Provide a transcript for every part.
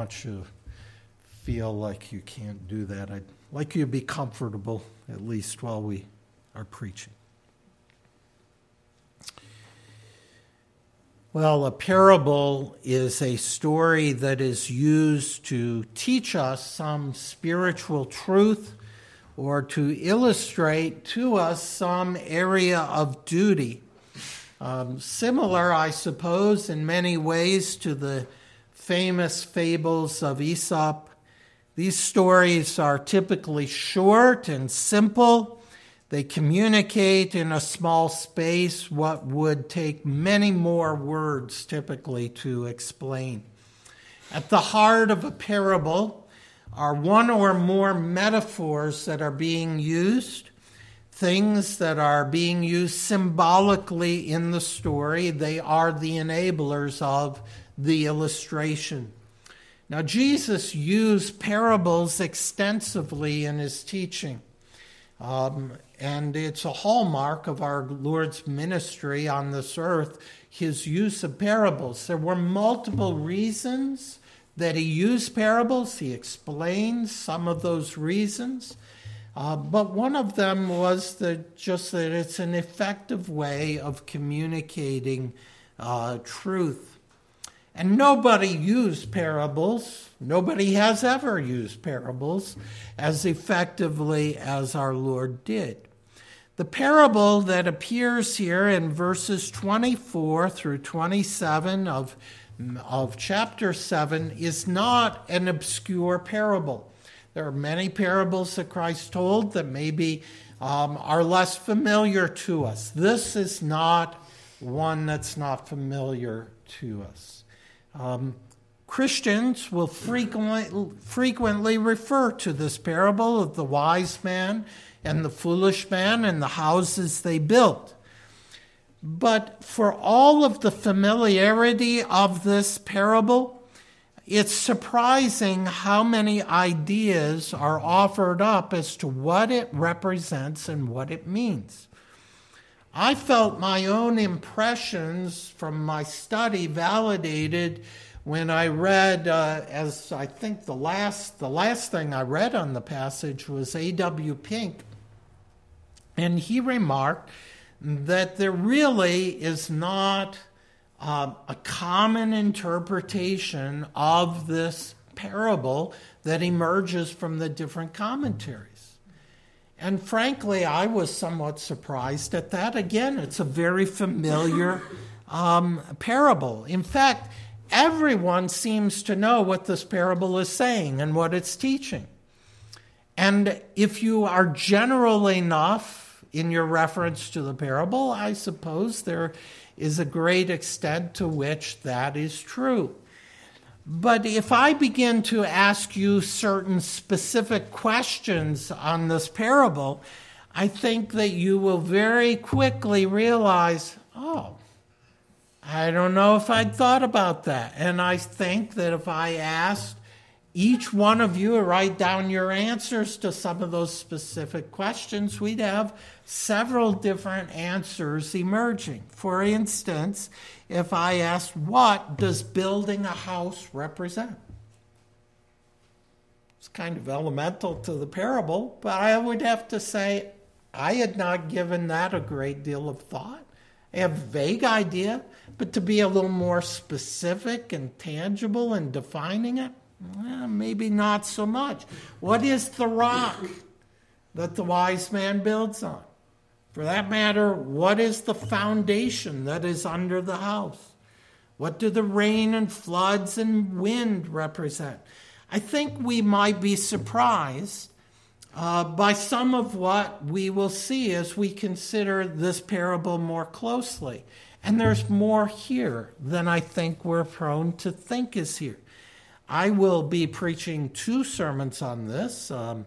want you to feel like you can't do that. I'd like you to be comfortable, at least while we are preaching. Well, a parable is a story that is used to teach us some spiritual truth or to illustrate to us some area of duty. Similar, I suppose, in many ways to the famous fables of Aesop. These stories are typically short and simple. They communicate in a small space what would take many more words typically to explain. At the heart of a parable are one or more metaphors that are being used, things that are being used symbolically in the story. They are the enablers of the illustration. Now, Jesus used parables extensively in his teaching. And it's a hallmark of our Lord's ministry on this earth, his use of parables. There were multiple reasons that he used parables. He explains some of those reasons. But one of them was that it's an effective way of communicating truth. And nobody used parables. Nobody has ever used parables as effectively as our Lord did. The parable that appears here in verses 24 through 27 of chapter 7 is not an obscure parable. There are many parables that Christ told that maybe are less familiar to us. This is not one that's not familiar to us. Christians will frequently refer to this parable of the wise man and the foolish man and the houses they built. But for all of the familiarity of this parable, it's surprising how many ideas are offered up as to what it represents and what it means. I felt my own impressions from my study validated when I read, as I think the last thing I read on the passage was A.W. Pink. And he remarked that there really is not a common interpretation of this parable that emerges from the different commentaries. And frankly, I was somewhat surprised at that. Again, it's a very familiar parable. In fact, everyone seems to know what this parable is saying and what it's teaching. And if you are general enough in your reference to the parable, I suppose there is a great extent to which that is true. But if I begin to ask you certain specific questions on this parable, I think that you will very quickly realize, I don't know if I'd thought about that. And I think that if I asked each one of you to write down your answers to some of those specific questions, we'd have several different answers emerging. For instance, if I asked, what does building a house represent? It's kind of elemental to the parable, but I would have to say I had not given that a great deal of thought. I have a vague idea, but to be a little more specific and tangible in defining it, maybe not so much. What is the rock that the wise man builds on? For that matter, what is the foundation that is under the house? What do the rain and floods and wind represent? I think we might be surprised by some of what we will see as we consider this parable more closely. And there's more here than I think we're prone to think is here. I will be preaching 2 sermons on this.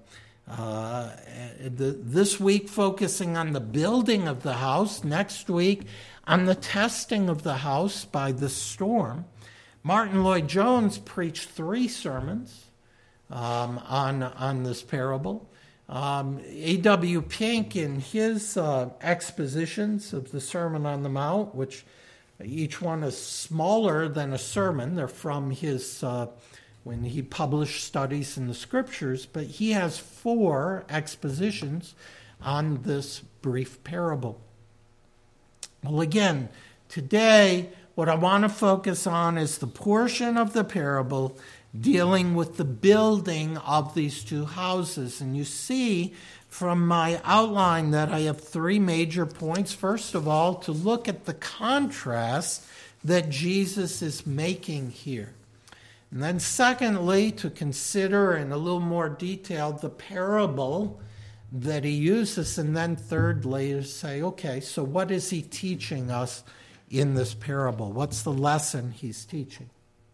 This week focusing on the building of the house. Next week on the testing of the house by the storm. Martin Lloyd-Jones preached 3 sermons on this parable. A.W. Pink in his expositions of the Sermon on the Mount, which each one is smaller than a sermon. They're from his when he published studies in the scriptures, but he has 4 expositions on this brief parable. Well, again, today, what I want to focus on is the portion of the parable dealing with the building of these 2 houses. And you see from my outline that I have 3 major points. First of all, to look at the contrast that Jesus is making here. And then secondly, to consider in a little more detail the parable that he uses. And then thirdly, to say, okay, so what is he teaching us in this parable? What's the lesson he's teaching?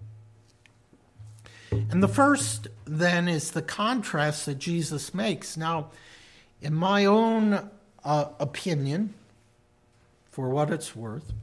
And the first, then, is the contrast that Jesus makes. Now, in my own opinion, for what it's worth,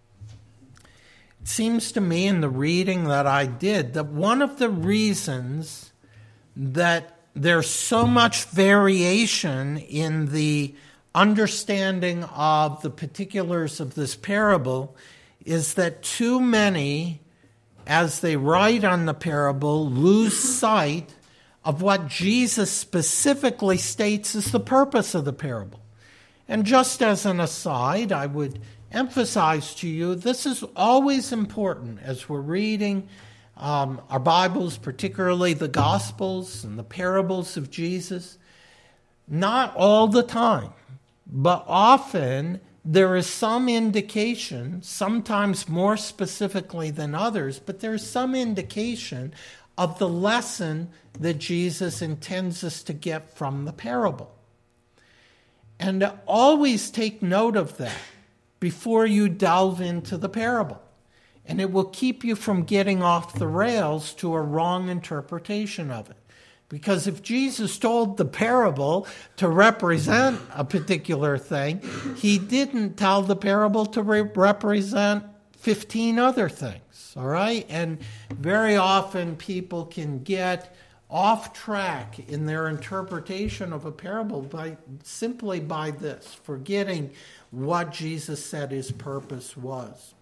it seems to me in the reading that I did that one of the reasons that there's so much variation in the understanding of the particulars of this parable is that too many, as they write on the parable, lose sight of what Jesus specifically states is the purpose of the parable. And just as an aside, I would emphasize to you, this is always important as we're reading our Bibles, particularly the Gospels and the parables of Jesus. Not all the time, but often there is some indication, sometimes more specifically than others, but there's some indication of the lesson that Jesus intends us to get from the parable. And always take note of that before you delve into the parable. And it will keep you from getting off the rails to a wrong interpretation of it. Because if Jesus told the parable to represent a particular thing, he didn't tell the parable to represent 15 other things, all right? And very often people can get off track in their interpretation of a parable simply by this, forgetting what Jesus said his purpose was.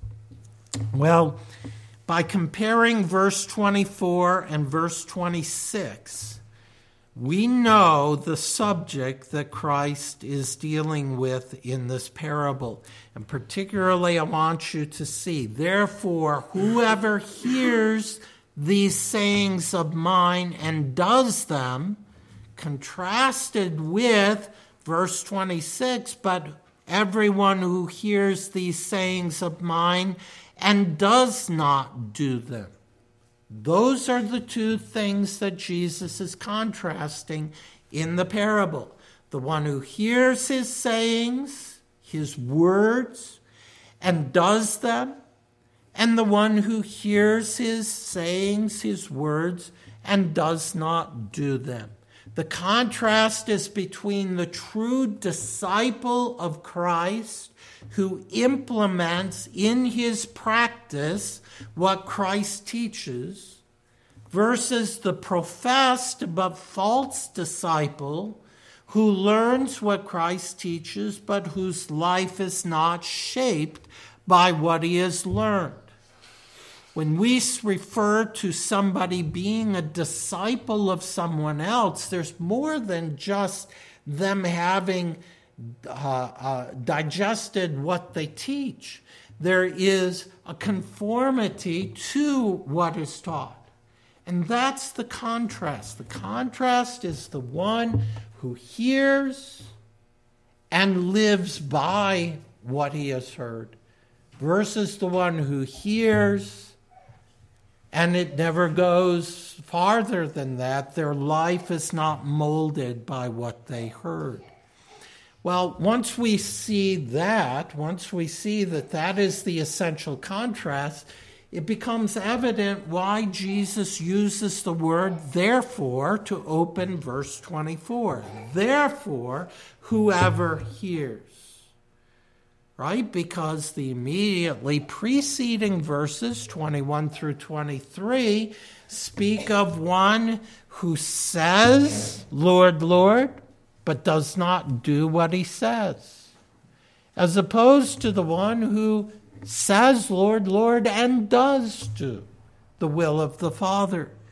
Well, by comparing verse 24 and verse 26, we know the subject that Christ is dealing with in this parable. And particularly, I want you to see, therefore, whoever hears these sayings of mine and does them, contrasted with verse 26, but everyone who hears these sayings of mine and does not do them. Those are the 2 things that Jesus is contrasting in the parable. The one who hears his sayings, his words, and does them, and the one who hears his sayings, his words, and does not do them. The contrast is between the true disciple of Christ who implements in his practice what Christ teaches versus the professed but false disciple who learns what Christ teaches but whose life is not shaped by what he has learned. When we refer to somebody being a disciple of someone else, there's more than just them having digested what they teach. There is a conformity to what is taught. And that's the contrast. The contrast is the one who hears and lives by what he has heard versus the one who hears and it never goes farther than that. Their life is not molded by what they heard. Well, once we see that that is the essential contrast, it becomes evident why Jesus uses the word therefore to open verse 24. Therefore, whoever hears. Right? Because the immediately preceding verses, 21 through 23, speak of one who says, Lord, Lord, but does not do what he says, as opposed to the one who says, Lord, Lord, and does do the will of the Father.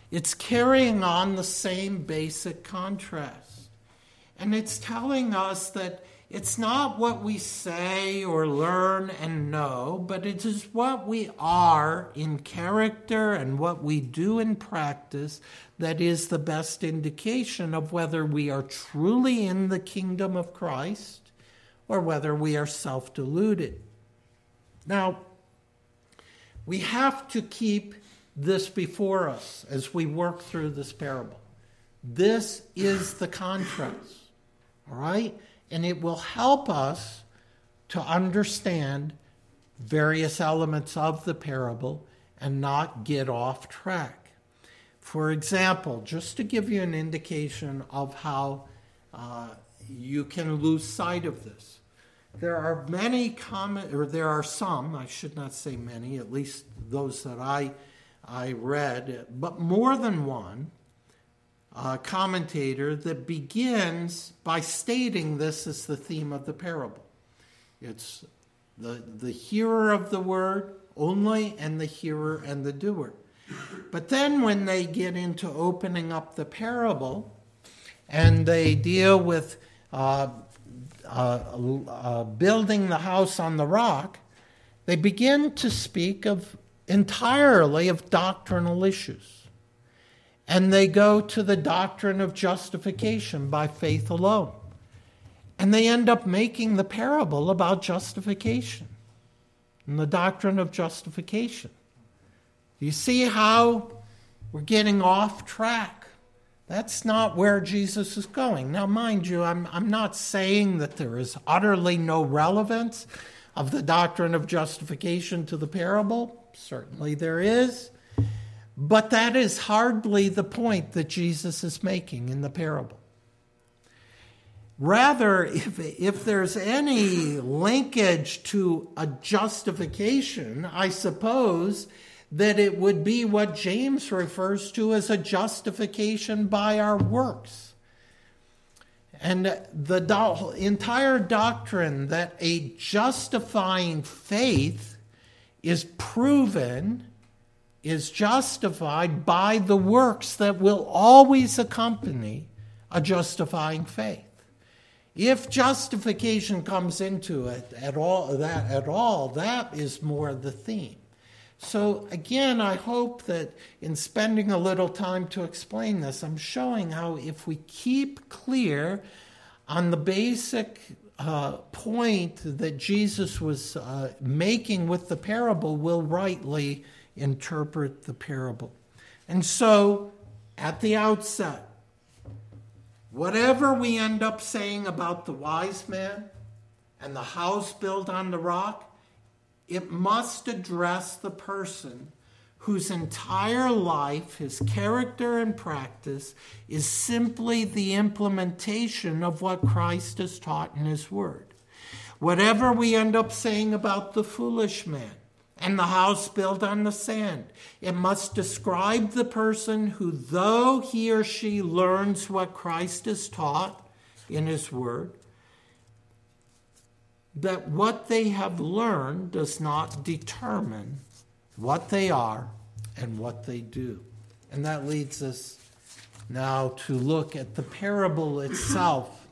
It's carrying on the same basic contrast. And it's telling us that it's not what we say or learn and know, but it is what we are in character and what we do in practice that is the best indication of whether we are truly in the kingdom of Christ or whether we are self-deluded. Now, we have to keep this before us as we work through this parable. This is the contrast, all right? And it will help us to understand various elements of the parable and not get off track. For example, just to give you an indication of how you can lose sight of this, there are some, I should not say many, at least those that I read, but more than one commentator that begins by stating this as the theme of the parable. It's the hearer of the word only, and the hearer and the doer. But then when they get into opening up the parable and they deal with building the house on the rock, they begin to speak entirely of doctrinal issues. And they go to the doctrine of justification by faith alone. And they end up making the parable about justification and the doctrine of justification. You see how we're getting off track? That's not where Jesus is going. Now, mind you, I'm not saying that there is utterly no relevance of the doctrine of justification to the parable. Certainly there is. But that is hardly the point that Jesus is making in the parable. Rather, if there's any linkage to a justification, I suppose that it would be what James refers to as a justification by our works. And the entire doctrine that a justifying faith is proven, is justified by the works that will always accompany a justifying faith. If justification comes into it at all, that is more the theme. So again, I hope that in spending a little time to explain this, I'm showing how if we keep clear on the basic point that Jesus was making with the parable, we'll rightly interpret the parable. And so, at the outset, whatever we end up saying about the wise man and the house built on the rock, it must address the person whose entire life, his character and practice, is simply the implementation of what Christ has taught in his word. Whatever we end up saying about the foolish man and the house built on the sand, it must describe the person who, though he or she learns what Christ has taught in his word, that what they have learned does not determine what they are and what they do. And that leads us now to look at the parable itself.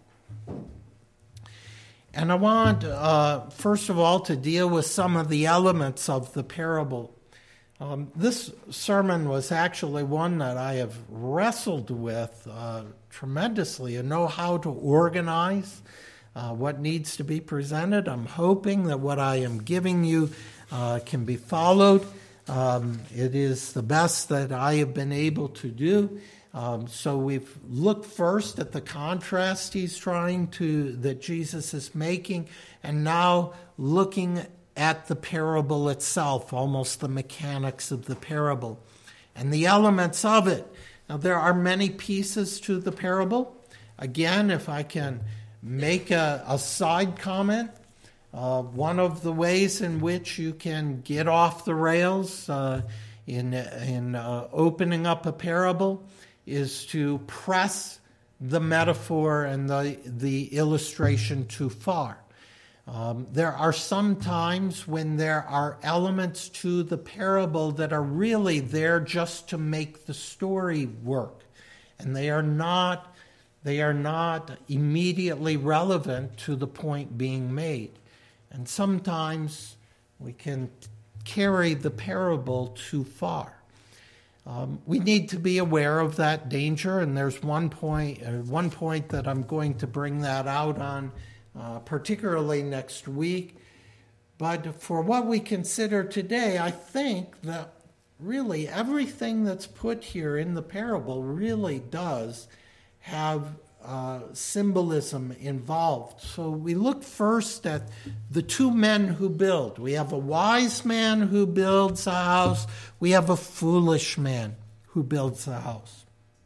And I want, first of all, to deal with some of the elements of the parable. This sermon was actually one that I have wrestled with tremendously and know how to organize what needs to be presented. I'm hoping that what I am giving you can be followed. It is the best that I have been able to do. So we've looked first at the contrast that Jesus is making, and now looking at the parable itself, almost the mechanics of the parable and the elements of it. Now, there are many pieces to the parable. Again, if I can make a side comment, one of the ways in which you can get off the rails in opening up a parable is to press the metaphor and the illustration too far. There are some times when there are elements to the parable that are really there just to make the story work, and they are not immediately relevant to the point being made. And sometimes we can carry the parable too far. We need to be aware of that danger, and there's one point that I'm going to bring that out on, particularly next week. But for what we consider today, I think that really everything that's put here in the parable really does have symbolism involved. So we look first at the two men who build. We have a wise man who builds a house. We have a foolish man who builds a house.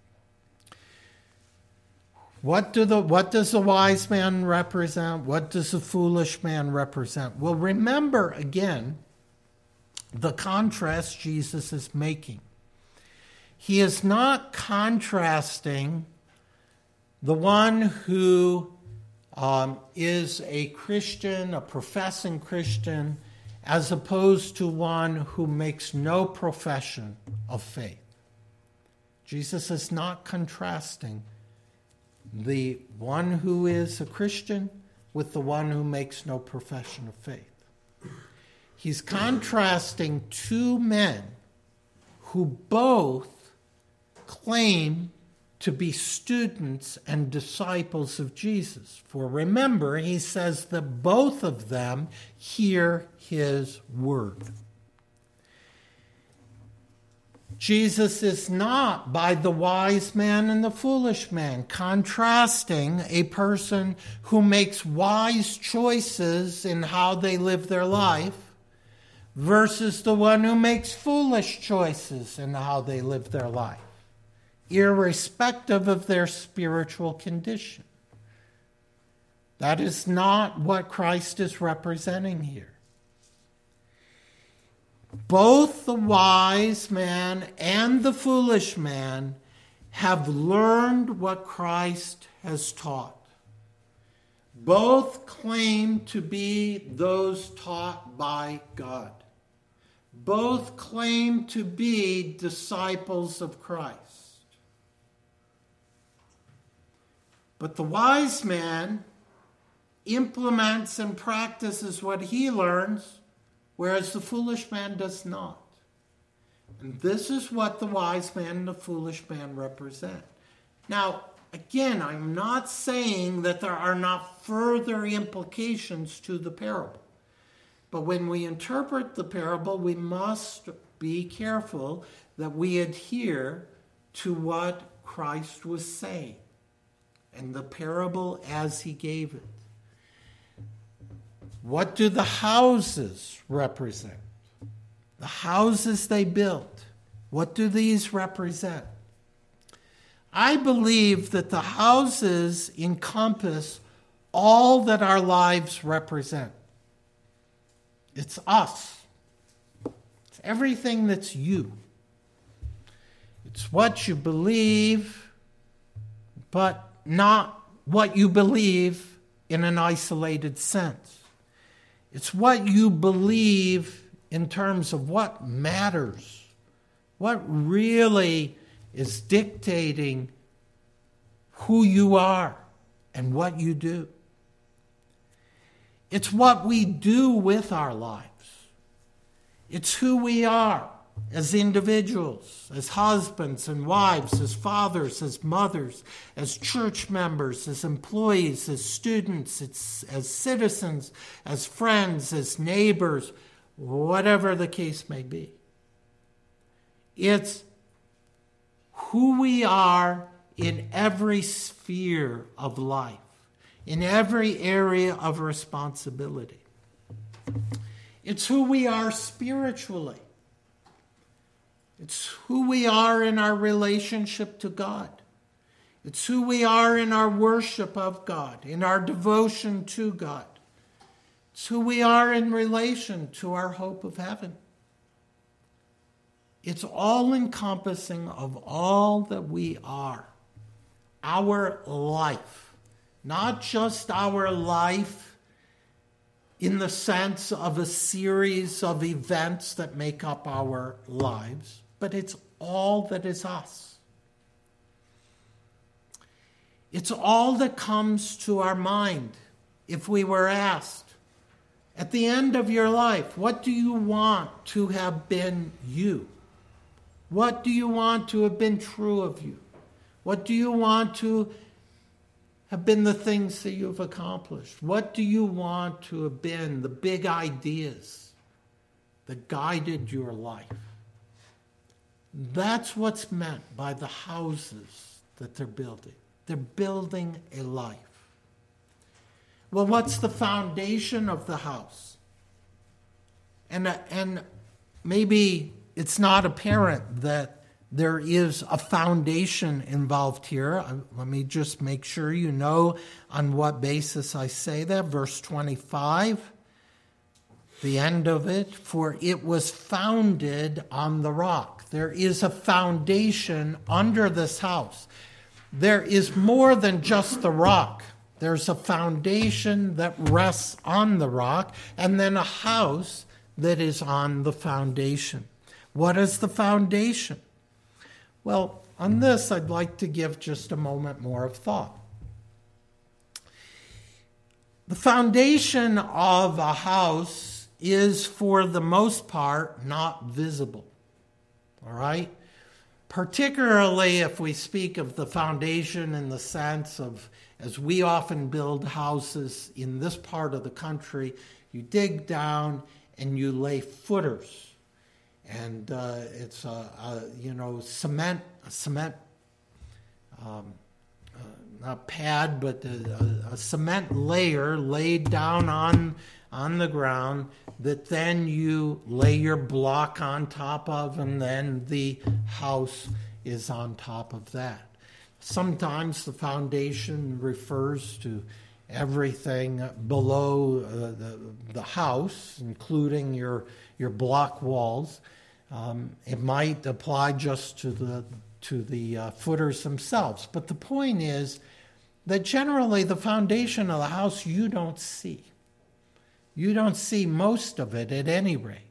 What does the wise man represent? What does the foolish man represent? Well, remember again the contrast Jesus is making. He is not contrasting the one who is a Christian, a professing Christian, as opposed to one who makes no profession of faith. Jesus is not contrasting the one who is a Christian with the one who makes no profession of faith. He's contrasting two men who both claim to be students and disciples of Jesus. For remember, he says that both of them hear his word. Jesus is not, by the wise man and the foolish man, contrasting a person who makes wise choices in how they live their life versus the one who makes foolish choices in how they live their life, irrespective of their spiritual condition. That is not what Christ is representing here. Both the wise man and the foolish man have learned what Christ has taught. Both claim to be those taught by God. Both claim to be disciples of Christ. But the wise man implements and practices what he learns, whereas the foolish man does not. And this is what the wise man and the foolish man represent. Now, again, I'm not saying that there are not further implications to the parable. But when we interpret the parable, we must be careful that we adhere to what Christ was saying and the parable as he gave it. What do the houses represent? The houses they built. What do these represent? I believe that the houses encompass all that our lives represent. It's us. It's everything that's you. It's what you believe, but not what you believe in an isolated sense. It's what you believe in terms of what matters, what really is dictating who you are and what you do. It's what we do with our lives. It's who we are as individuals, as husbands and wives, as fathers, as mothers, as church members, as employees, as students, as citizens, as friends, as neighbors, whatever the case may be. It's who we are in every sphere of life, in every area of responsibility. It's who we are spiritually. It's who we are in our relationship to God. It's who we are in our worship of God, in our devotion to God. It's who we are in relation to our hope of heaven. It's all-encompassing of all that we are. Our life. Not just our life in the sense of a series of events that make up our lives, but it's all that is us. It's all that comes to our mind if we were asked, at the end of your life, what do you want to have been you? What do you want to have been true of you? What do you want to have been the things that you've accomplished? What do you want to have been the big ideas that guided your life? That's what's meant by the houses that they're building. They're building a life. Well, what's the foundation of the house? And maybe it's not apparent that there is a foundation involved here. Let me just make sure you know on what basis I say that. Verse 25, the end of it, for it was founded on the rock. There is a foundation under this house. There is more than just the rock. There's a foundation that rests on the rock, and then a house that is on the foundation. What is the foundation? Well, on this, I'd like to give just a moment more of thought. The foundation of a house is, for the most part, not visible. All right? Particularly if we speak of the foundation in the sense of, as we often build houses in this part of the country, you dig down and you lay footers. And it's cement, not pad, but a cement layer laid down on the ground that then you lay your block on top of, and then the house is on top of that. Sometimes the foundation refers to everything below the house, including your block walls. It might apply just to the footers themselves. But the point is that generally the foundation of the house you don't see. You don't see most of it at any rate.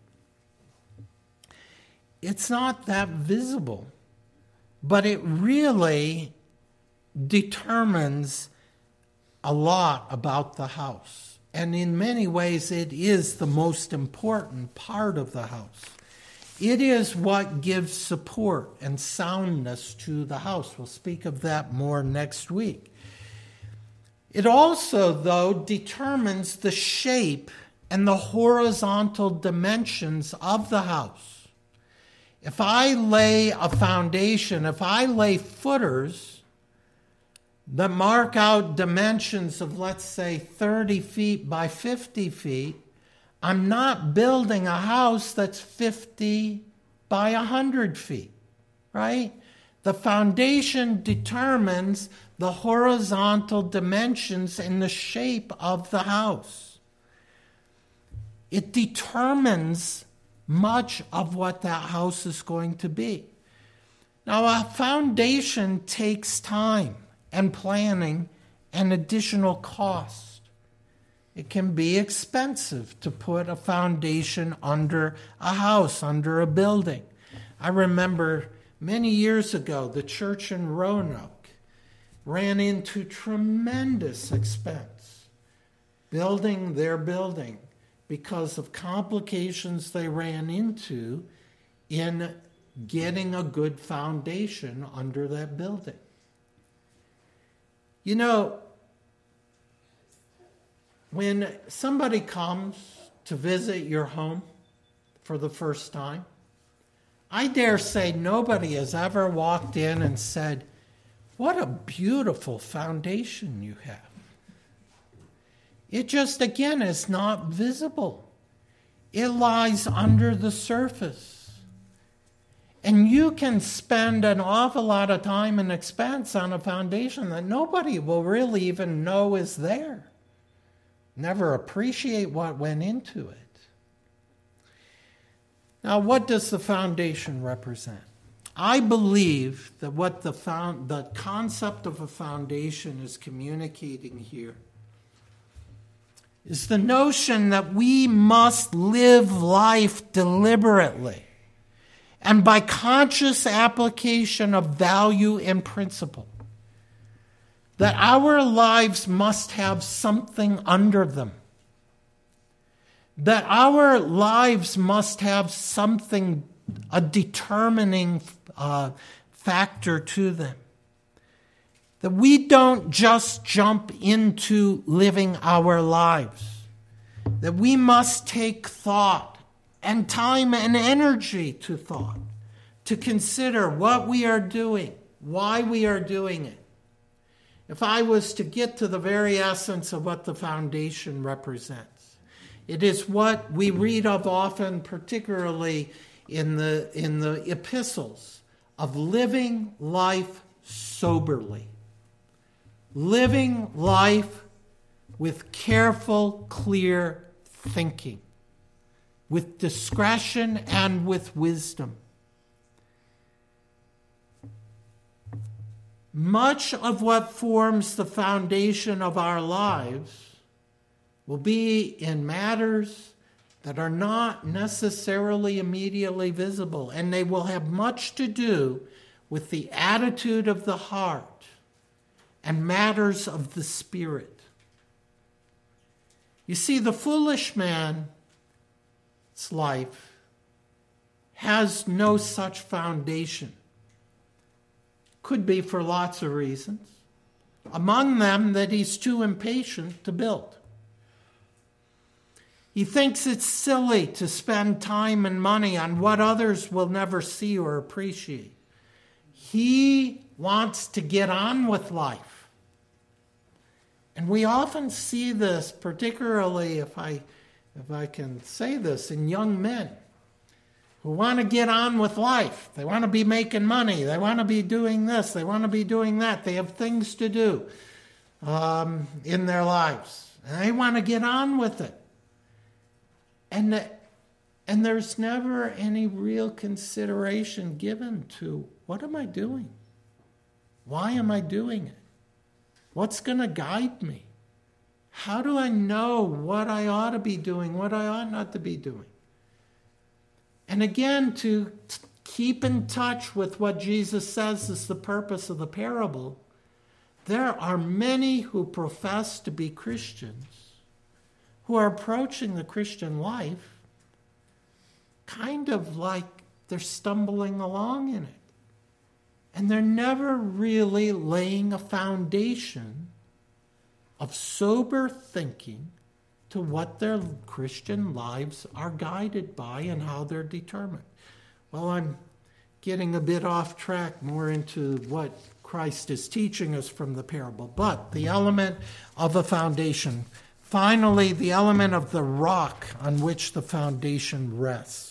It's not that visible, but it really determines a lot about the house. And in many ways, it is the most important part of the house. It is what gives support and soundness to the house. We'll speak of that more next week. It also, though, determines the shape and the horizontal dimensions of the house. If I lay a foundation, if I lay footers that mark out dimensions of, let's say, 30 feet by 50 feet, I'm not building a house that's 50 by 100 feet, right? The foundation determines the horizontal dimensions and the shape of the house. It determines much of what that house is going to be. Now, a foundation takes time and planning and additional cost. It can be expensive to put a foundation under a house, under a building. I remember many years ago, the church in Roanoke ran into tremendous expense building their building because of complications they ran into in getting a good foundation under that building. You know, when somebody comes to visit your home for the first time, I dare say nobody has ever walked in and said, "What a beautiful foundation you have." It just, again, is not visible. It lies under the surface. And you can spend an awful lot of time and expense on a foundation that nobody will really even know is there. Never appreciate what went into it. Now, what does the foundation represent? I believe that what the concept of a foundation is communicating here is the notion that we must live life deliberately and by conscious application of value and principle. That our lives must have something under them. That our lives must have something, a determining factor to them. That we don't just jump into living our lives. That we must take thought and time and energy to thought, to consider what we are doing, why we are doing it. If I was to get to the very essence of what the foundation represents, it is what we read of often, particularly in the epistles, of living life soberly. Living life with careful, clear thinking, with discretion and with wisdom. Much of what forms the foundation of our lives will be in matters that are not necessarily immediately visible, and they will have much to do with the attitude of the heart and matters of the spirit. You see, the foolish man's life has no such foundation. Could be for lots of reasons. Among them, that he's too impatient to build. He thinks it's silly to spend time and money on what others will never see or appreciate. He wants to get on with life. And we often see this, particularly if I can say this, in young men who want to get on with life. They want to be making money. They want to be doing this. They want to be doing that. They have things to do in their lives. And they want to get on with it. And there's never any real consideration given to, what am I doing? Why am I doing it? What's going to guide me? How do I know what I ought to be doing, what I ought not to be doing? And again, to keep in touch with what Jesus says is the purpose of the parable, there are many who profess to be Christians who are approaching the Christian life kind of like they're stumbling along in it. And they're never really laying a foundation of sober thinking to what their Christian lives are guided by and how they're determined. Well, I'm getting a bit off track, more into what Christ is teaching us from the parable. But the element of a foundation. Finally, the element of the rock on which the foundation rests.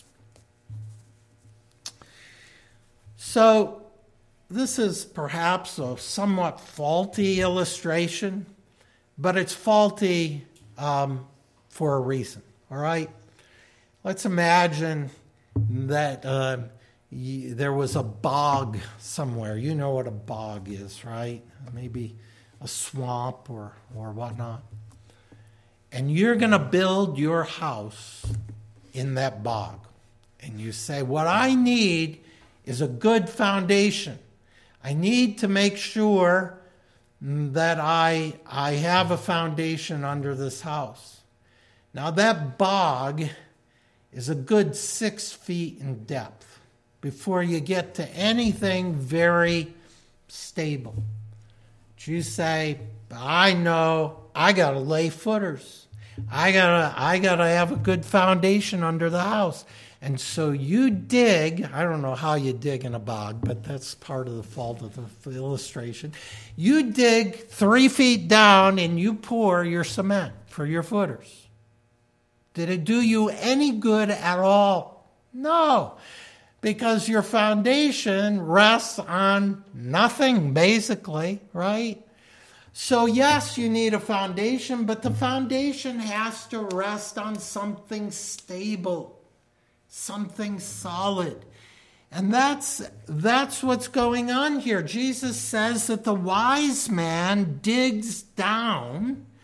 So, this is perhaps a somewhat faulty illustration, but it's faulty for a reason, all right? Let's imagine that there was a bog somewhere. You know what a bog is, right? Maybe a swamp or whatnot. And you're going to build your house in that bog. And you say, what I need is a good foundation. I need to make sure that I have a foundation under this house. Now that bog is a good 6 feet in depth before you get to anything very stable. But you say, I know I got to lay footers. I gotta have a good foundation under the house. And so you dig, I don't know how you dig in a bog, but that's part of the fault of the illustration. You dig 3 feet down and you pour your cement for your footers. Did it do you any good at all? No, because your foundation rests on nothing, basically, right? So yes, you need a foundation, but the foundation has to rest on something stable, something solid. And that's what's going on here. Jesus says that the wise man digs down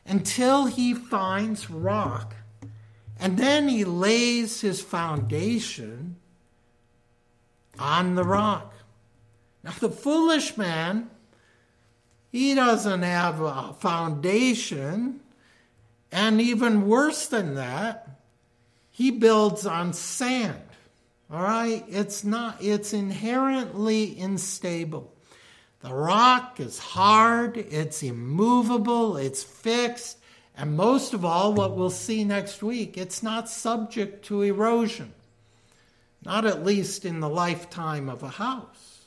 until he finds rock. And then he lays his foundation on the rock. Now, the foolish man, he doesn't have a foundation. And even worse than that, he builds on sand. All right? It's inherently unstable. The rock is hard, it's immovable, it's fixed, and most of all, what we'll see next week, it's not subject to erosion. Not at least in the lifetime of a house.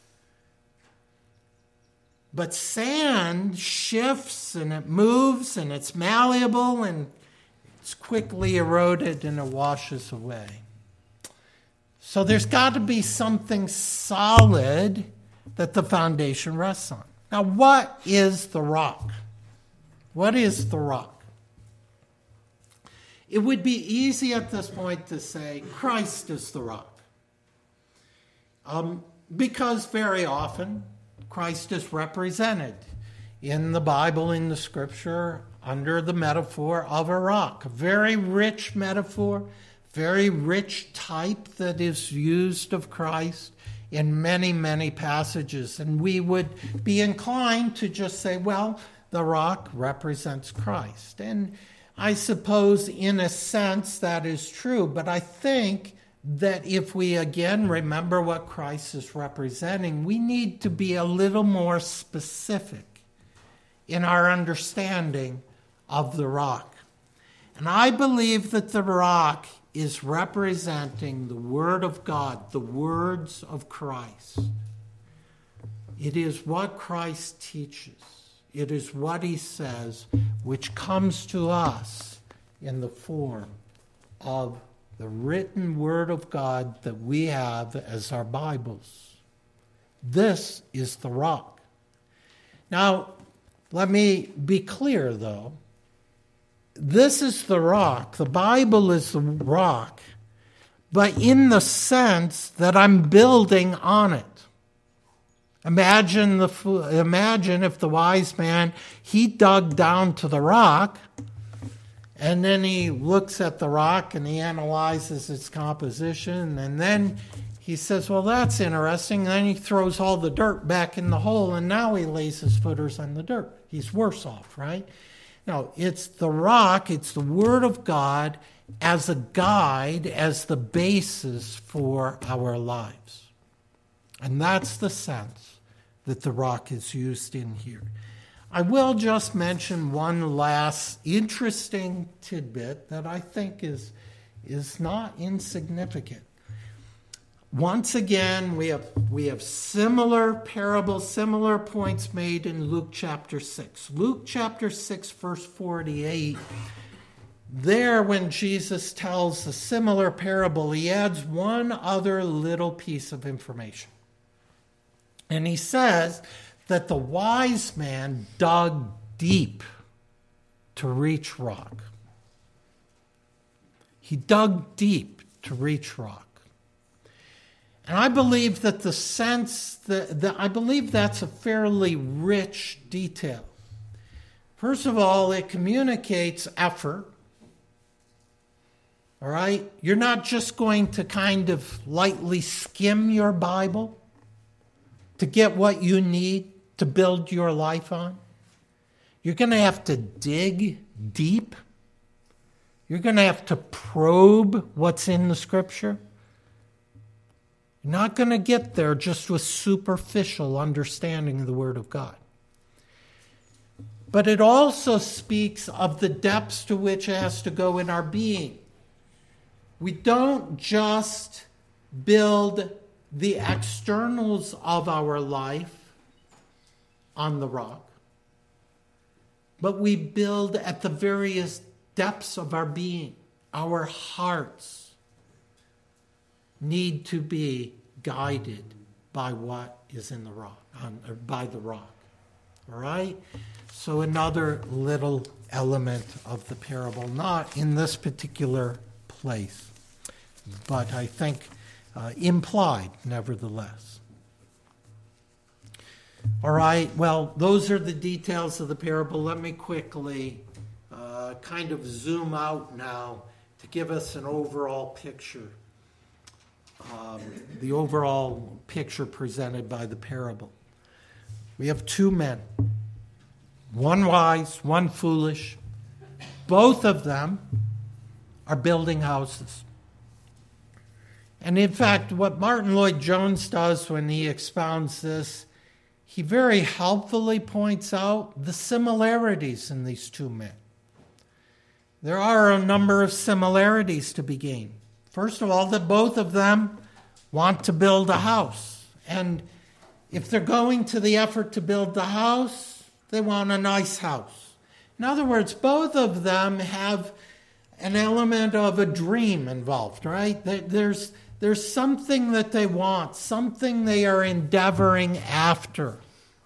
But sand shifts and it moves and it's malleable and it's quickly eroded and it washes away. So there's got to be something solid that the foundation rests on. Now, what is the rock? What is the rock? It would be easy at this point to say Christ is the rock. Because very often Christ is represented in the Bible, in the Scripture, under the metaphor of a rock. A very rich metaphor, very rich type that is used of Christ in many, many passages. And we would be inclined to just say, well, the rock represents Christ. And I suppose in a sense that is true, but I think that if we again remember what Christ is representing, we need to be a little more specific in our understanding of the rock. And I believe that the rock is representing the Word of God, the words of Christ. It is what Christ teaches. It is what he says, which comes to us in the form of the written Word of God that we have as our Bibles. This is the rock. Now, let me be clear, though. This is the rock. The Bible is the rock, but in the sense that I'm building on it. Imagine if the wise man, he dug down to the rock, and then he looks at the rock and he analyzes its composition, and then he says, well, that's interesting. And then he throws all the dirt back in the hole, and now he lays his footers on the dirt. He's worse off, right? No, it's the rock, it's the Word of God as a guide, as the basis for our lives. And that's the sense that the rock is used in here. I will just mention one last interesting tidbit that I think is not insignificant. Once again, we have similar parables, similar points made in Luke chapter 6. Luke chapter 6, verse 48, there when Jesus tells a similar parable, he adds one other little piece of information. And he says that the wise man dug deep to reach rock. He dug deep to reach rock. And I believe that the sense, I believe that's a fairly rich detail. First of all, it communicates effort. All right? You're not just going to kind of lightly skim your Bible to get what you need to build your life on. You're going to have to dig deep. You're going to have to probe what's in the Scripture. You're not going to get there just with superficial understanding of the Word of God. But it also speaks of the depths to which it has to go in our being. We don't just build the externals of our life on the rock, but we build at the various depths of our being. Our hearts need to be guided by what is in the rock, or by the rock. All right? So another little element of the parable, not in this particular place, but I think implied nevertheless. All right, well, those are the details of the parable. Let me quickly kind of zoom out now to give us an overall picture, the overall picture presented by the parable. We have two men, one wise, one foolish. Both of them are building houses. And in fact, what Martin Lloyd-Jones does when he expounds this, he very helpfully points out the similarities in these two men. There are a number of similarities to be gained. First of all, that both of them want to build a house. And if they're going to the effort to build the house, they want a nice house. In other words, both of them have an element of a dream involved, right? There's something that they want, something they are endeavoring after.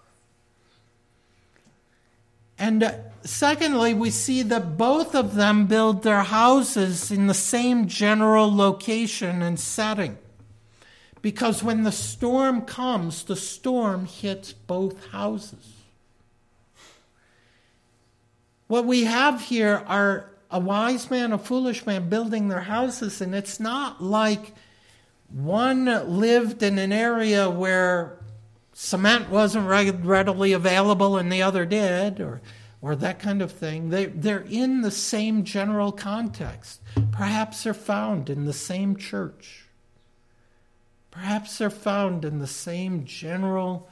And secondly, we see that both of them build their houses in the same general location and setting. Because when the storm comes, the storm hits both houses. What we have here are a wise man, a foolish man building their houses, and it's not like one lived in an area where cement wasn't readily available and the other did, or that kind of thing. They're in the same general context. Perhaps they're found in the same church. Perhaps they're found in the same general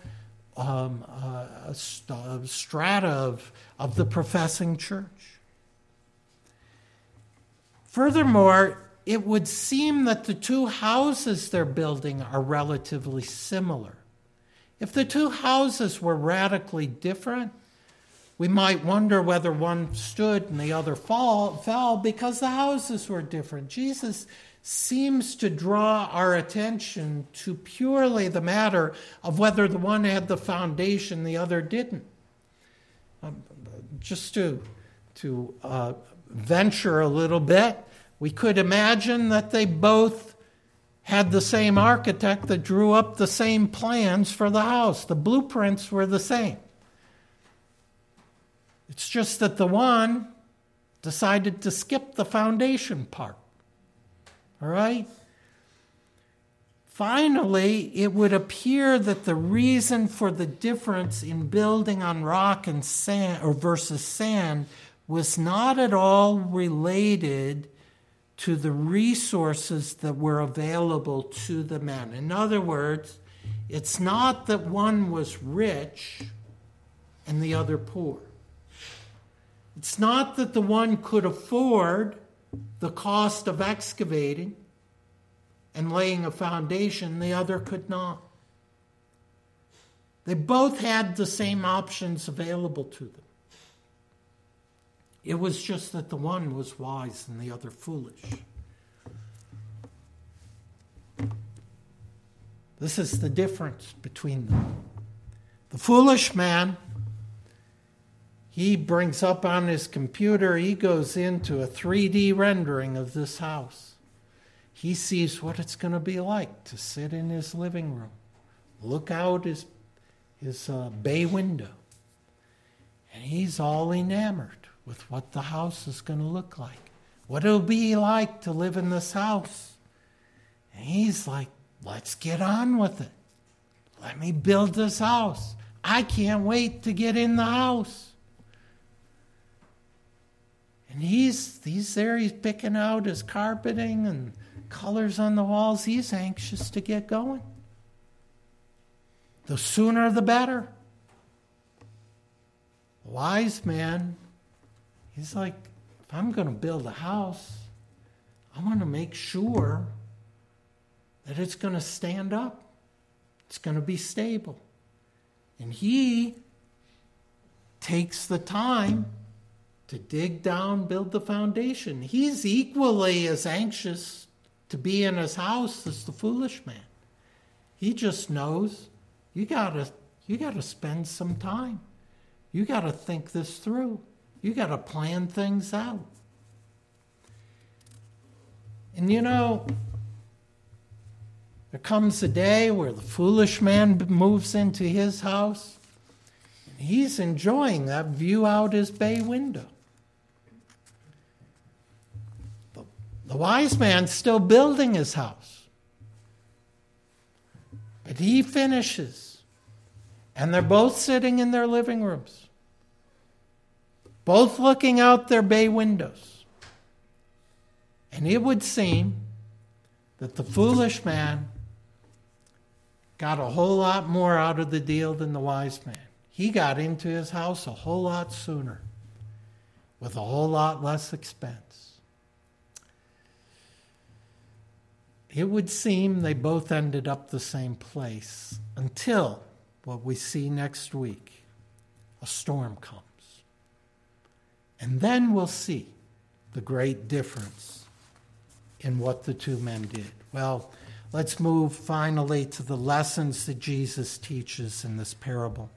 strata of the professing church. Furthermore, it would seem that the two houses they're building are relatively similar. If the two houses were radically different, we might wonder whether one stood and the other fell because the houses were different. Jesus seems to draw our attention to purely the matter of whether the one had the foundation, the other didn't. Just to venture a little bit, we could imagine that they both had the same architect that drew up the same plans for the house. The blueprints were the same. It's just that the one decided to skip the foundation part. All right? Finally, it would appear that the reason for the difference in building on rock and sand or versus sand was not at all related to the resources that were available to the men. In other words, it's not that one was rich and the other poor. It's not that the one could afford the cost of excavating and laying a foundation, the other could not. They both had the same options available to them. It was just that the one was wise and the other foolish. This is the difference between them. The foolish man, he brings up on his computer, he goes into a 3D rendering of this house. He sees what it's going to be like to sit in his living room, look out his bay window, and he's all enamored with what the house is going to look like, what it'll be like to live in this house. And he's like, let's get on with it. Let me build this house. I can't wait to get in the house. And he's picking out his carpeting and colors on the walls. He's anxious to get going. The sooner the better. Wise man, he's like, if I'm going to build a house, I want to make sure that it's going to stand up. It's going to be stable. And he takes the time to dig down, build the foundation. He's equally as anxious to be in his house as the foolish man. He just knows you gotta spend some time. You got to think this through. You got to plan things out. And you know, there comes a day where the foolish man moves into his house, and he's enjoying that view out his bay window. The wise man's still building his house. But he finishes. And they're both sitting in their living rooms. Both looking out their bay windows. And it would seem that the foolish man got a whole lot more out of the deal than the wise man. He got into his house a whole lot sooner, with a whole lot less expense. It would seem they both ended up the same place until what we see next week, a storm comes. And then we'll see the great difference in what the two men did. Well, let's move finally to the lessons that Jesus teaches in this parable.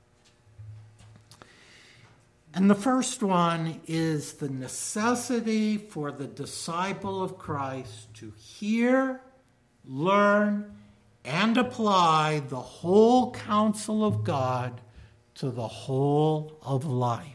And the first one is the necessity for the disciple of Christ to hear, learn, and apply the whole counsel of God to the whole of life.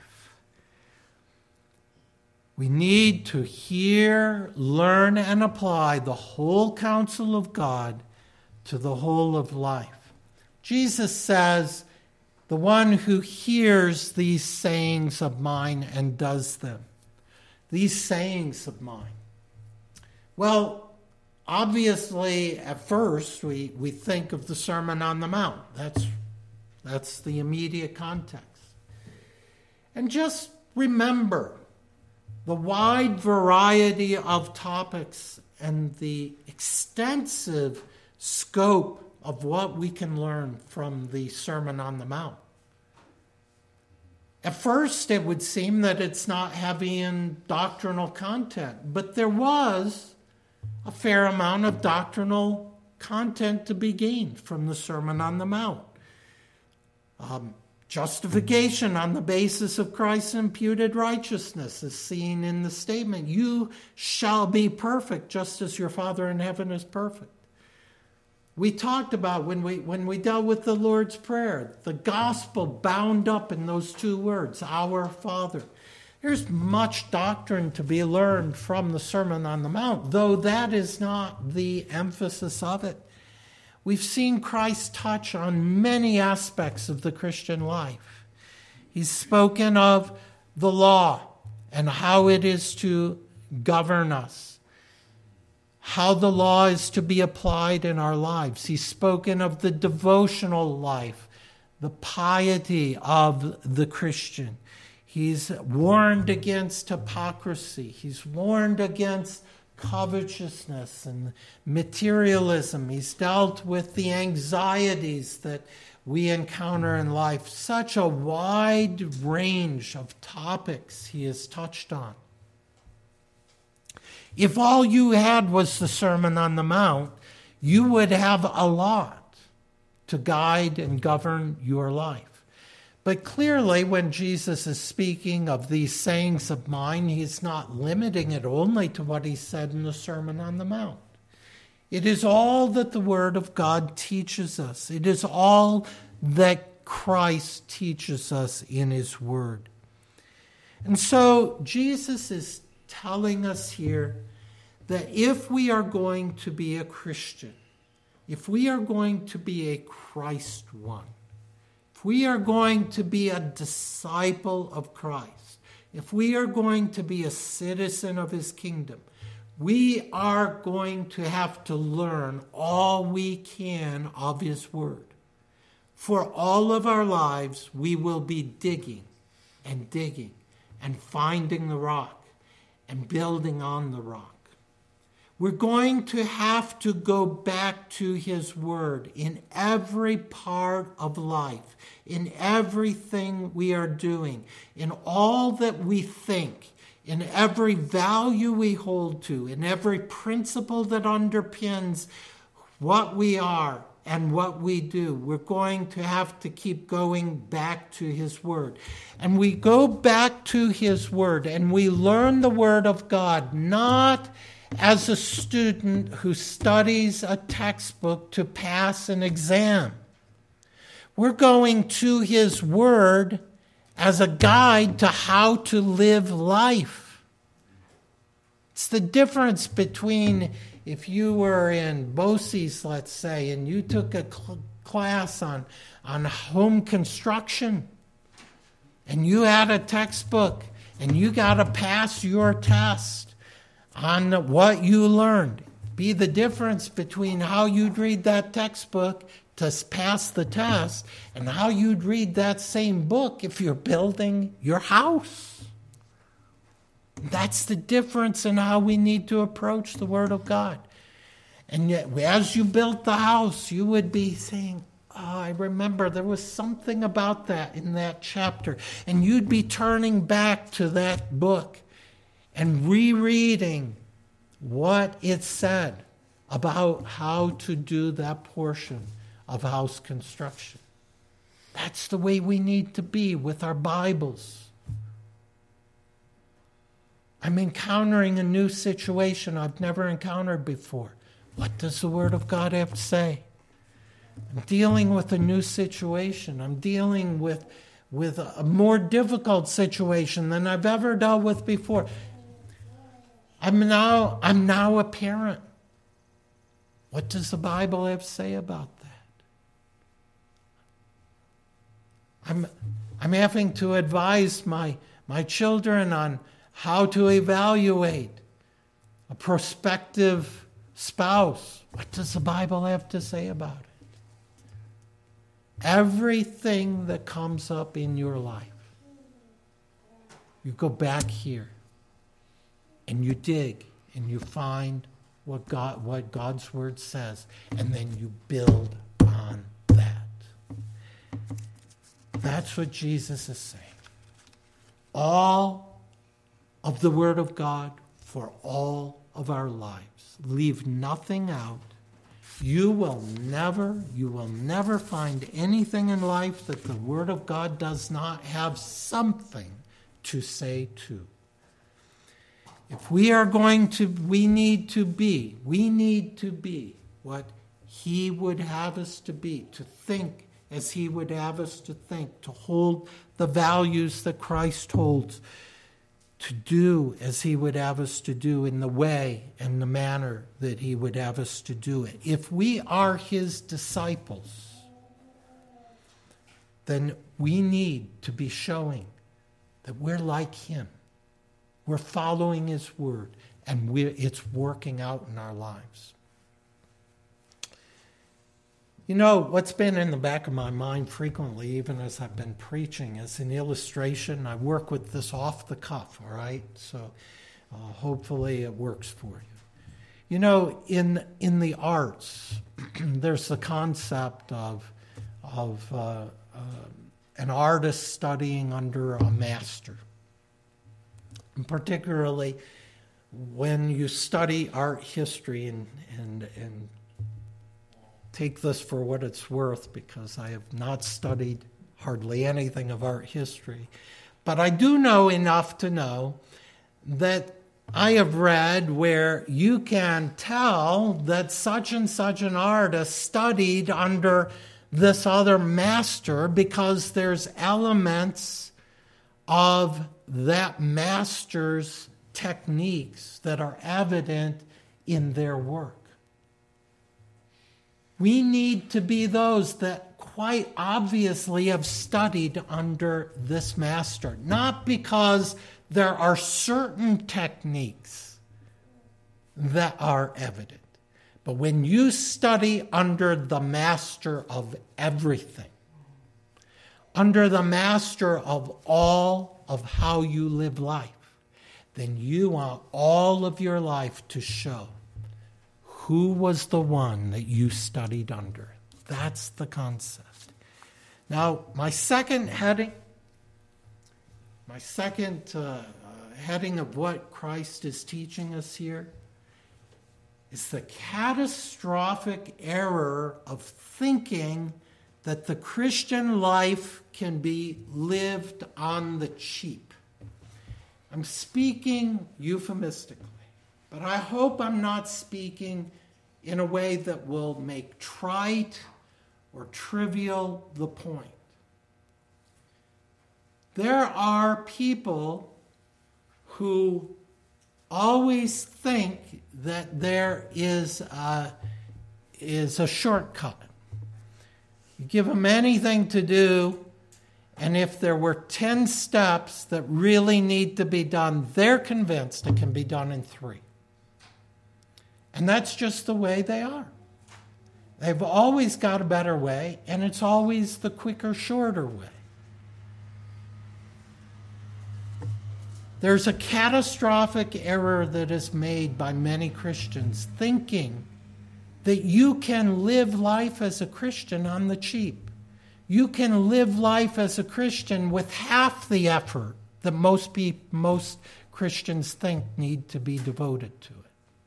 We need to hear, learn, and apply the whole counsel of God to the whole of life. Jesus says, the one who hears these sayings of mine and does them. These sayings of mine. Well, obviously, at first, we think of the Sermon on the Mount. That's the immediate context. And just remember the wide variety of topics and the extensive scope of what we can learn from the Sermon on the Mount. At first, it would seem that it's not heavy in doctrinal content, but there was a fair amount of doctrinal content to be gained from the Sermon on the Mount. Justification on the basis of Christ's imputed righteousness is seen in the statement, you shall be perfect just as your Father in heaven is perfect. We talked about when we dealt with the Lord's Prayer, the gospel bound up in those two words, our Father. There's much doctrine to be learned from the Sermon on the Mount, though that is not the emphasis of it. We've seen Christ touch on many aspects of the Christian life. He's spoken of the law and how it is to govern us, how the law is to be applied in our lives. He's spoken of the devotional life, the piety of the Christian. He's warned against hypocrisy. He's warned against covetousness and materialism. He's dealt with the anxieties that we encounter in life. Such a wide range of topics he has touched on. If all you had was the Sermon on the Mount, you would have a lot to guide and govern your life. But clearly, when Jesus is speaking of these sayings of mine, he's not limiting it only to what he said in the Sermon on the Mount. It is all that the Word of God teaches us. It is all that Christ teaches us in his Word. And so Jesus is telling us here that if we are going to be a Christian, if we are going to be a Christ one, if we are going to be a disciple of Christ, if we are going to be a citizen of his kingdom, we are going to have to learn all we can of his word. For all of our lives, we will be digging and finding the rock and building on the rock. We're going to have to go back to his word in every part of life, in everything we are doing, in all that we think, in every value we hold to, in every principle that underpins what we are and what we do. We're going to have to keep going back to his word. And we go back to his word and we learn the word of God, not as a student who studies a textbook to pass an exam. We're going to his word as a guide to how to live life. It's the difference between if you were in BOCES, let's say, and you took a class on home construction, and you had a textbook, and you got to pass your test on what you learned. Be the difference between how you'd read that textbook to pass the test and how you'd read that same book if you're building your house. That's the difference in how we need to approach the Word of God. And yet, as you built the house, you would be saying, oh, I remember there was something about that in that chapter. And you'd be turning back to that book and rereading what it said about how to do that portion of house construction. That's the way we need to be with our Bibles. I'm encountering a new situation I've never encountered before. What does the Word of God have to say? I'm dealing with a new situation. I'm dealing with a more difficult situation than I've ever dealt with before. I'm now a parent. What does the Bible have to say about that? I'm having to advise my children on how to evaluate a prospective spouse. What does the Bible have to say about it? Everything that comes up in your life, you go back here and you dig and you find what God's Word says, and then you build on that. That's what Jesus is saying. All of the Word of God for all of our lives. Leave nothing out. You will never find anything in life that the Word of God does not have something to say to. If we are going to, we need to be what He would have us to be, to think as He would have us to think, to hold the values that Christ holds, to do as He would have us to do in the way and the manner that He would have us to do it. If we are His disciples, then we need to be showing that we're like Him. We're following His Word, and it's working out in our lives. You know, what's been in the back of my mind frequently, even as I've been preaching, is an illustration. I work with this off the cuff, all right? So hopefully it works for you. You know, in the arts, there's the concept of an artist studying under a master. And particularly when you study art history and take this for what it's worth, because I have not studied hardly anything of art history. But I do know enough to know that I have read where you can tell that such and such an artist studied under this other master because there's elements of that master's techniques that are evident in their work. We need to be those that quite obviously have studied under this master, not because there are certain techniques that are evident, but when you study under the master of everything, under the master of all of how you live life, then you want all of your life to show who was the one that you studied under. That's the concept. Now, my second heading of what Christ is teaching us here is the catastrophic error of thinking that the Christian life can be lived on the cheap. I'm speaking euphemistically, but I hope I'm not speaking in a way that will make trite or trivial the point. There are people who always think that there is a shortcut. You give them anything to do, and if there were 10 steps that really need to be done, they're convinced it can be done in 3. And that's just the way they are. They've always got a better way, and it's always the quicker, shorter way. There's a catastrophic error that is made by many Christians, thinking that you can live life as a Christian on the cheap. You can live life as a Christian with half the effort that most Christians think need to be devoted to it.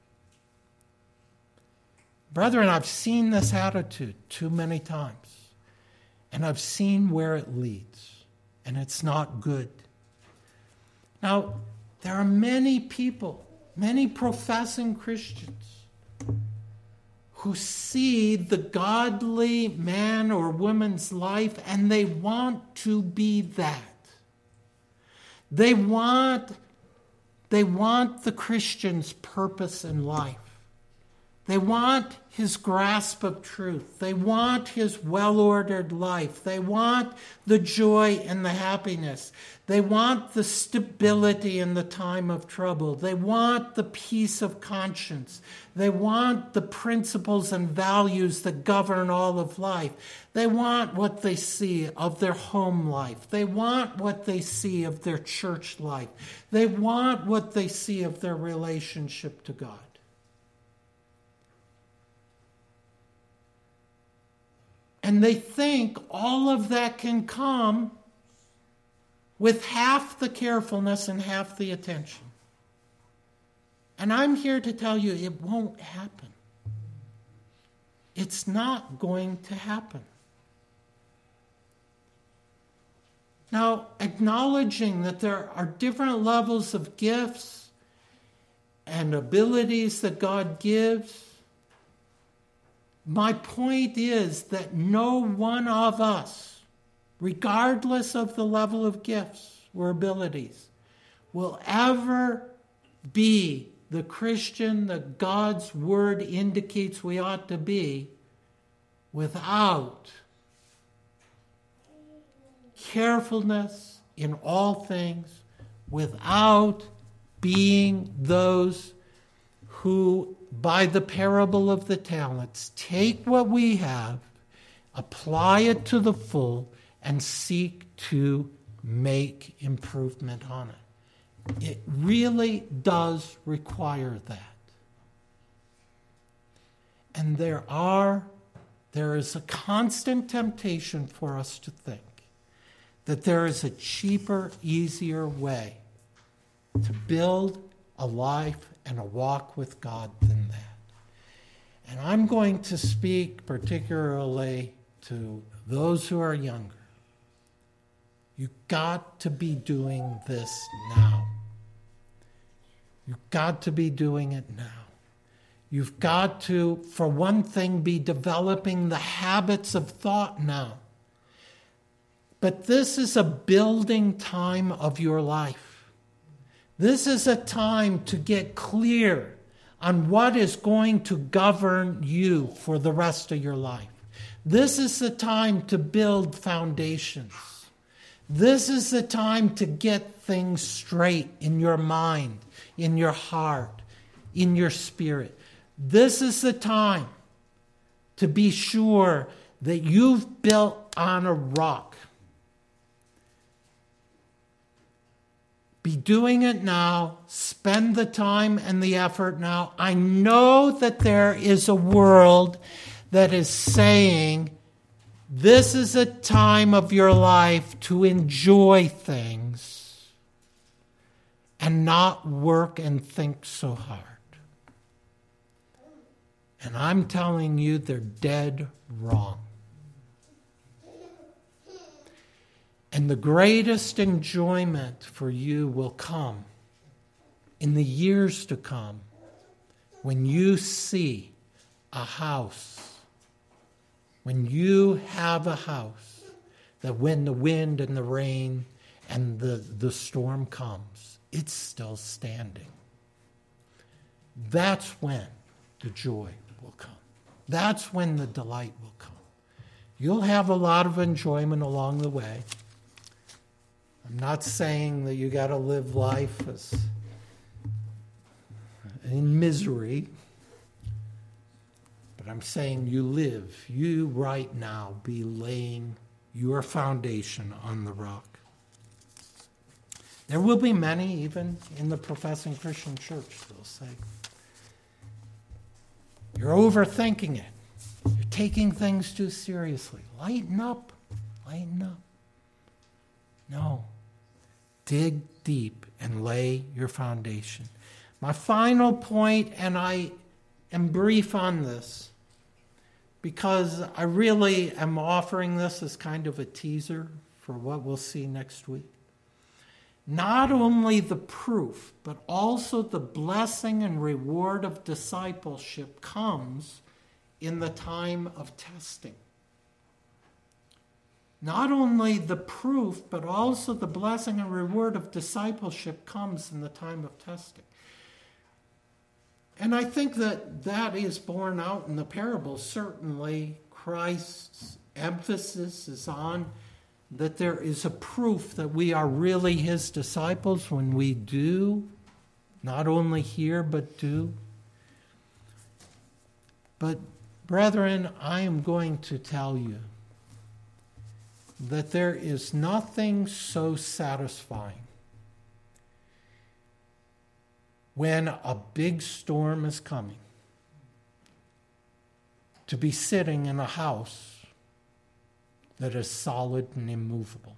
Brethren, I've seen this attitude too many times, and I've seen where it leads, and it's not good. Now, there are many people, many professing Christians, who see the godly man or woman's life and they want to be that. They want the Christian's purpose in life. They want his grasp of truth. They want his well-ordered life. They want the joy and the happiness. They want the stability in the time of trouble. They want the peace of conscience. They want the principles and values that govern all of life. They want what they see of their home life. They want what they see of their church life. They want what they see of their relationship to God. And they think all of that can come with half the carefulness and half the attention. And I'm here to tell you it won't happen. It's not going to happen. Now, acknowledging that there are different levels of gifts and abilities that God gives, my point is that no one of us, regardless of the level of gifts or abilities, will ever be the Christian that God's Word indicates we ought to be without carefulness in all things, without being those who, by the parable of the talents, take what we have, apply it to the full, and seek to make improvement on it. It really does require that. And there is a constant temptation for us to think that there is a cheaper, easier way to build a life and a walk with God than that. And I'm going to speak particularly to those who are younger. You've got to be doing this now. You've got to be doing it now. You've got to, for one thing, be developing the habits of thought now. But this is a building time of your life. This is a time to get clear on what is going to govern you for the rest of your life. This is the time to build foundations. This is the time to get things straight in your mind, in your heart, in your spirit. This is the time to be sure that you've built on a rock. Be doing it now. Spend the time and the effort now. I know that there is a world that is saying, this is a time of your life to enjoy things and not work and think so hard. And I'm telling you, they're dead wrong. And the greatest enjoyment for you will come in the years to come when you see a house, when you have a house that when the wind and the rain and the storm comes, it's still standing. that's when the joy will come. That's when the delight will come. You'll have a lot of enjoyment along the way. I'm not saying that you got to live life as in misery, but I'm saying you right now be laying your foundation on the rock. There will be many, even in the professing Christian church, they'll say, you're overthinking it. You're taking things too seriously. Lighten up. Lighten up. No. Dig deep and lay your foundation. My final point, and I am brief on this, because I really am offering this as kind of a teaser for what we'll see next week. Not only the proof, but also the blessing and reward of discipleship comes in the time of testing. Not only the proof, but also the blessing and reward of discipleship comes in the time of testing. And I think that is borne out in the parable. Certainly, Christ's emphasis is on that there is a proof that we are really his disciples when we do, not only hear, but do. But, brethren, I am going to tell you that there is nothing so satisfying when a big storm is coming to be sitting in a house that is solid and immovable.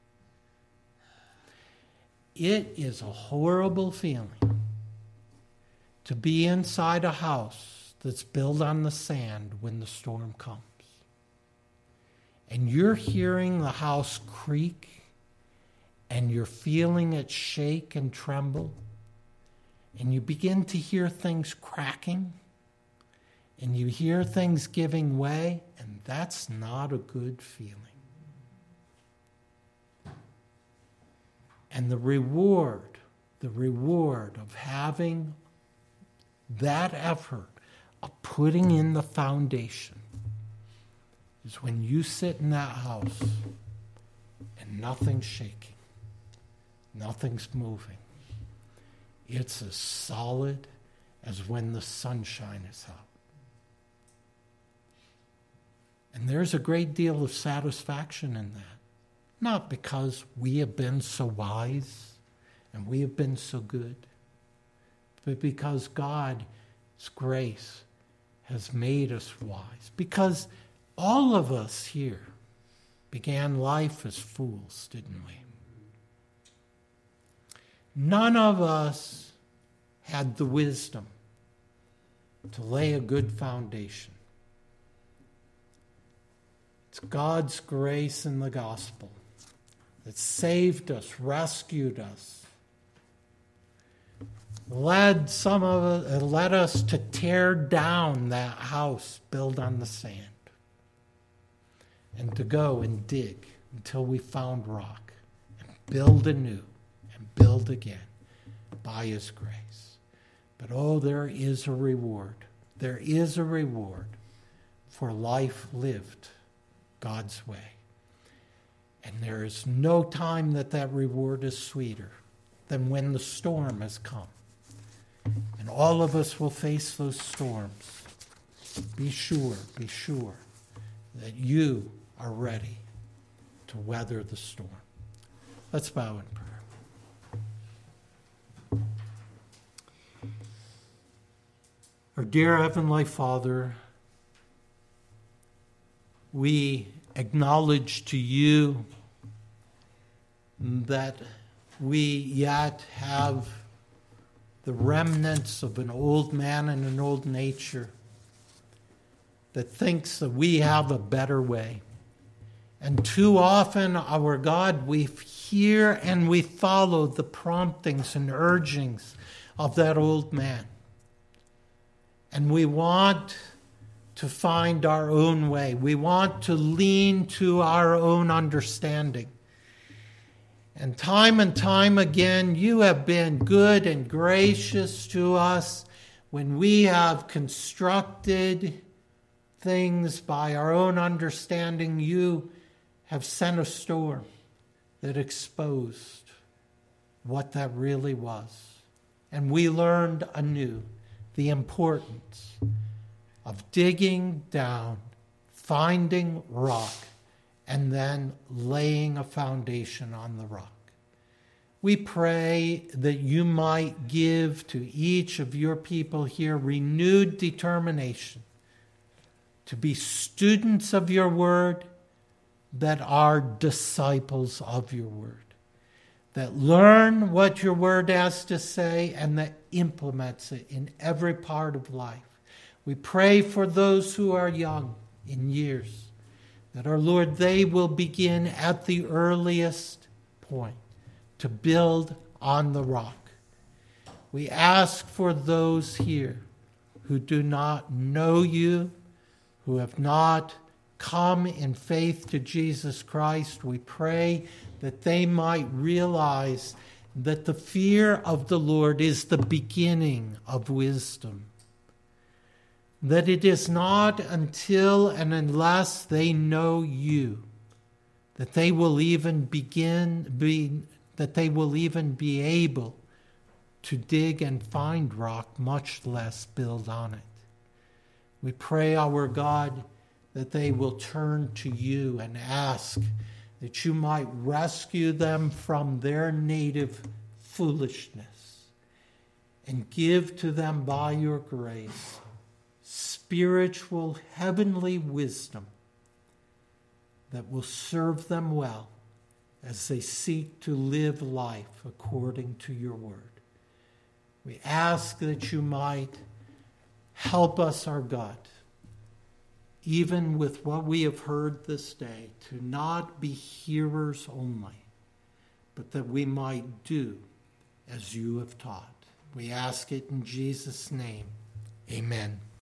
It is a horrible feeling to be inside a house that's built on the sand when the storm comes. And you're hearing the house creak, and you're feeling it shake and tremble, and you begin to hear things cracking, and you hear things giving way, and that's not a good feeling. And the reward of having that effort of putting in the foundation is when you sit in that house and nothing's shaking, nothing's moving. It's as solid as when the sunshine is out. And there's a great deal of satisfaction in that. Not because we have been so wise and we have been so good, but because God's grace has made us wise. Because all of us here began life as fools, didn't we? None of us had the wisdom to lay a good foundation. It's God's grace in the gospel that saved us, rescued us, led us to tear down that house built on the sand and to go and dig until we found rock and build anew and build again by his grace. But there is a reward. There is a reward for life lived God's way. And there is no time that reward is sweeter than when the storm has come. And all of us will face those storms. Be sure that you are ready to weather the storm. Let's bow in prayer. Our dear Heavenly Father, we acknowledge to you that we yet have the remnants of an old man and an old nature that thinks that we have a better way. And too often, our God, we hear and we follow the promptings and urgings of that old man. And we want to find our own way. We want to lean to our own understanding. And time again, you have been good and gracious to us when we have constructed things by our own understanding, you have sent a storm that exposed what that really was. And we learned anew the importance of digging down, finding rock, and then laying a foundation on the rock. We pray that you might give to each of your people here renewed determination to be students of your word, that are disciples of your word, that learn what your word has to say and that implements it in every part of life. We pray for those who are young in years, that our Lord, they will begin at the earliest point to build on the rock. We ask for those here who do not know you, who have not come in faith to Jesus Christ. We pray that they might realize that the fear of the Lord is the beginning of wisdom. That it is not until and unless they know you that they will even be able to dig and find rock, much less build on it. We pray, our God, that they will turn to you and ask that you might rescue them from their native foolishness and give to them by your grace spiritual heavenly wisdom that will serve them well as they seek to live life according to your word. We ask that you might help us, our God, even with what we have heard this day, to not be hearers only, but that we might do as you have taught. We ask it in Jesus' name. Amen.